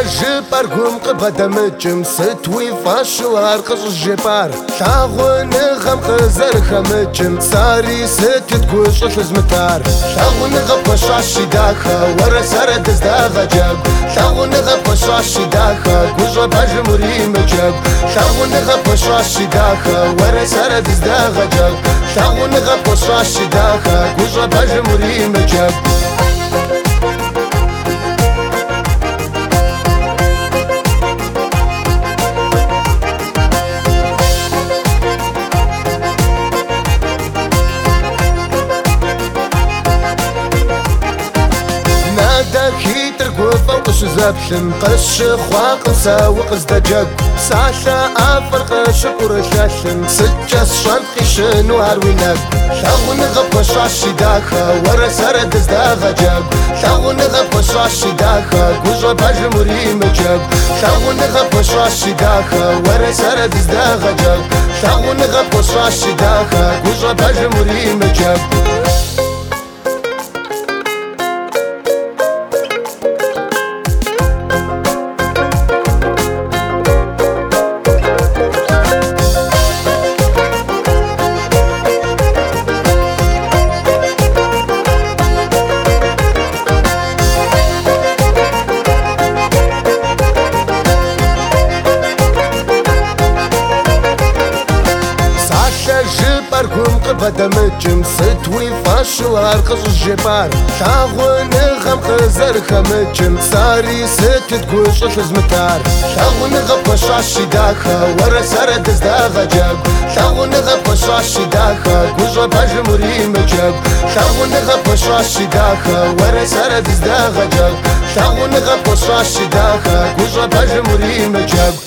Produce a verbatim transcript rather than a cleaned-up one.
جبار قوم قبدا مجم ستوي فاشو هارقص الجبار لاغون غم قزر خمجم ساري ستت قوش الزمتار لاغون غبش عشي داخا ورا سارة دزداغا جاب لاغون غبش عشي داخا قوش باج مريم جاب لاغون غبش عشي داخا ورا سارة دزداغا جاب لاغون غبش عشي داخا قوش باج مريم جاب كي تركو فوق زبشن قش خواق ساوق ازدجاج ساشا افرق شكر شاشن سجس شنقي شنو هارويناك شاغون غبش عشي داخا ورا سرد ازداغا جاب شاغون غبش عشي داخا كوجا باج مريم جاب شاغون غبش عشي داخا ورا سرد ازداغا جاب شاغون غبش عشي داخا كوجا باج مريم جاب جباركم قبدا مجم ستوي فاشو هارقص الجبار لاغون غم قزر خمجم ساري ستت قوش الزمتار لاغون غبش عشي داخا ورا سارة دزداغا جاب لاغون غبش عشي داخا قوش باج مريم جاب لاغون غبش عشي داخا ورا سارة دزداغا جاب لاغون غبش عشي داخا قوش باج مريم جاب